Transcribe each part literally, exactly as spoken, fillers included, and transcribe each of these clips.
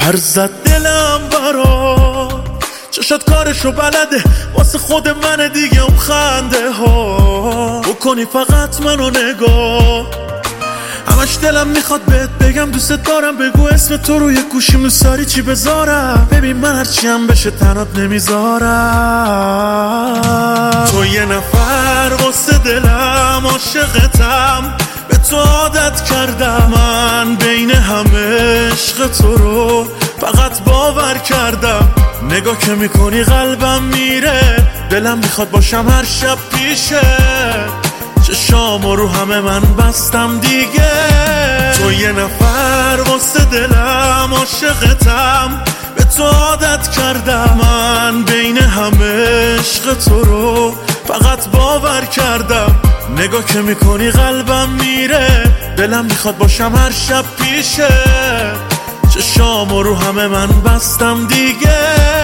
پر زد دلم برا چشات کارشو بلده واسه خود من دیگه اون خنده ها بکنی فقط منو نگاه همش دلم میخواد بهت بگم دوست دارم بگو اسم تو روی گوشیم دوست داری چی بذارم ببین من هرچی هم بشه تنات نمیذارم تو یه نفر واسه دلم عاشقتم به تو عادت کردم من بین همه عشق تو رو فقط باور کردم نگاه که میکنی قلبم میره دلم میخواد باشم هر شب پیشه چشامو رو همه من بستم دیگه تو یه نفر واسه دلم عاشقتم به تو عادت کردم من بین همه عشق تو رو فقط باور کردم نگاه که میکنی قلبم میره دلم میخواد باشم هر شب پیشه چشامو رو همه من بستم دیگه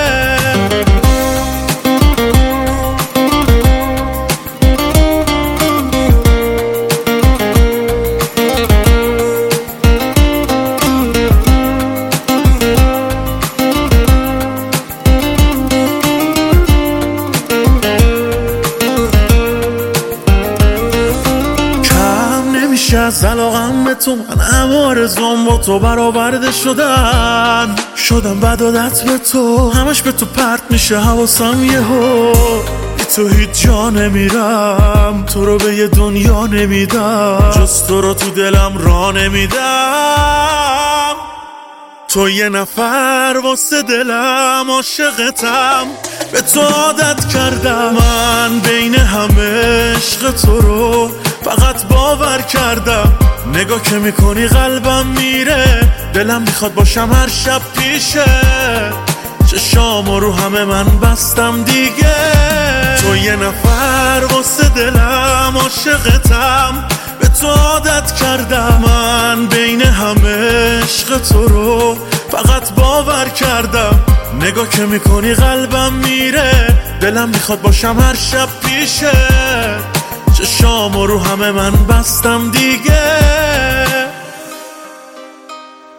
از علاقم به تو من همه آرزوام با تو برآورده شدن شدم بد عادت به تو همش به تو پرت میشه حواسم یهو بی تو هیچ جا نمیرم تو رو به یه دنیا نمیدم جز تو رو تو دلم را نمیدم تو یه نفر واسه دلم عاشقتم به تو عادت کردم من بین همه عشق تو رو فقط باور کردم نگاه که میکنی قلبم میره دلم میخواد باشم هر شب پیشه چشامو رو همه من بستم دیگه تو یه نفر واسه دلم عاشقتم به تو عادت کردم من بین همه عشق تو رو فقط باور کردم نگاه که میکنی قلبم میره دلم میخواد باشم هر شب پیشه چشامو رو همه من بستم دیگه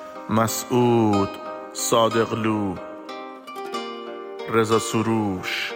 مسعود صادقلو رضا سروش